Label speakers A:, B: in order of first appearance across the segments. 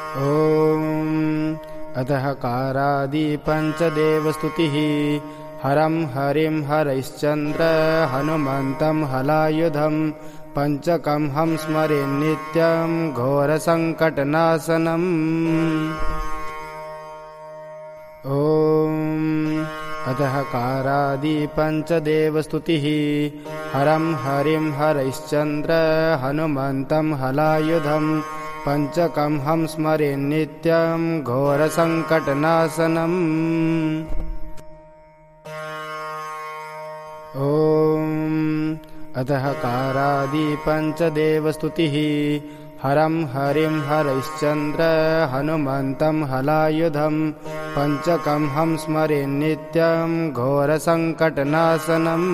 A: ॐ अतः कारादि पञ्चदेवस्तुतिः हरं हरिं हरैश्चन्द्र हनुमन्तं हलायुधं पञ्चकं हं स्मरेन्नित्यं घोरसङ्कटनाशनम्। ॐ अतः कारादि पञ्चदेवस्तुतिः हरं हरिं हरैश्चन्द्र हनुमन्तं हलायुधं पञ्चकं हं स्मरेन्नित्यं घोरसङ्कटनाशनम्। ॐ अतः कारादि पञ्चदेवस्तुतिः हरं हरिं हरैश्चन्द्र हनुमन्तं हलायुधं पञ्चकं हं स्मरेन्नित्यं घोरसङ्कटनाशनम्।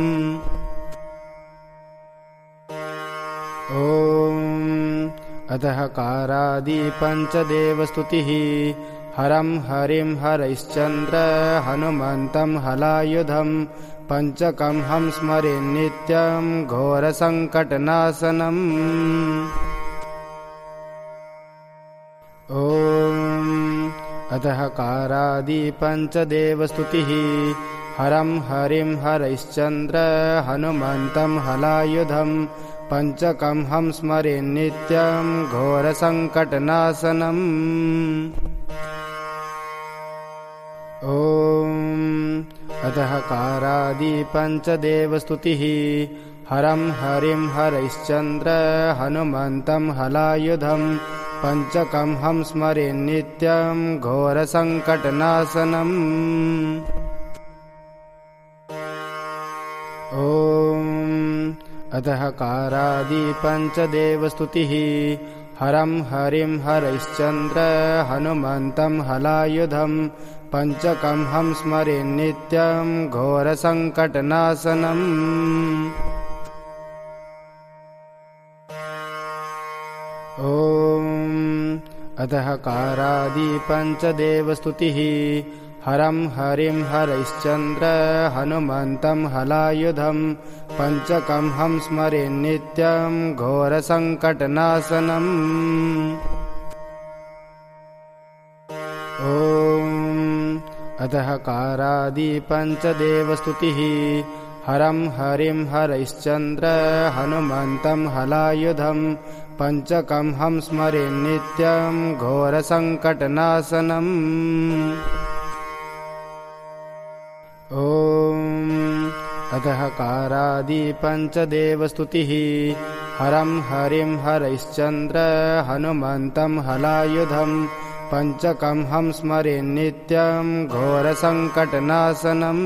A: ॐ अतः कारादि पञ्चदेवस्तुतिः हरं हरिं हरैश्चन्द्र हनुमन्तं हलायुधं पञ्चकं हं स्मरेन्नित्यं घोरसङ्कटनाशनम्। ॐ अतः कारादि पञ्चदेवस्तुतिः हरं हरिं हरैश्चन्द्र हनुमन्तं हलायुधं पञ्चकं हं स्मरेन्नित्यं घोरसङ्कटनाशनम्। ॐ अतः कारादि पञ्चदेवस्तुतिः हरं हरिं हरैश्चन्द्र हनुमन्तं हलायुधं पञ्चकं हं स्मरेन्नित्यं घोरसङ्कटनाशनम्। ॐ अतः कारादि पञ्चदेवस्तुतिः हरं हरिं हरैश्चन्द्र हनुमन्तं हलायुधं पञ्चकं हं स्मरेन्नित्यं घोरसङ्कटनाशनम्। ॐ अतः कारादि पञ्चदेवस्तुतिः हरं हरिं हरैश्चन्द्र हनुमन्तं हलायुधं पञ्चकं हं स्मरेन्नित्यं घोरसङ्कटनाशनम्। ॐ अतः कारादि पञ्चदेवस्तुतिः हरं हरिं हरैश्चन्द्र हनुमन्तं हलायुधं पञ्चकं हं स्मरेन्नित्यं घोरसङ्कटनाशनम्। ॐ अतः कारादि पञ्चदेवस्तुतिः हरं हरिं हरैश्चन्द्र हनुमन्तं हलायुधं पञ्चकं हं स्मरेन्नित्यं घोरसङ्कटनाशनम्।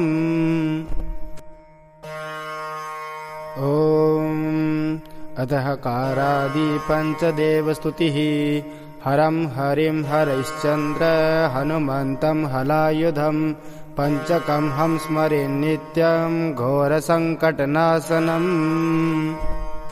A: ॐ अतः कारादि पञ्चदेवस्तुतिः हरं हरिं हरैश्चन्द्र हनुमन्तं हलायुधं पञ्चकं हं स्मरेन्नित्यं घोरसङ्कटनाशनम्।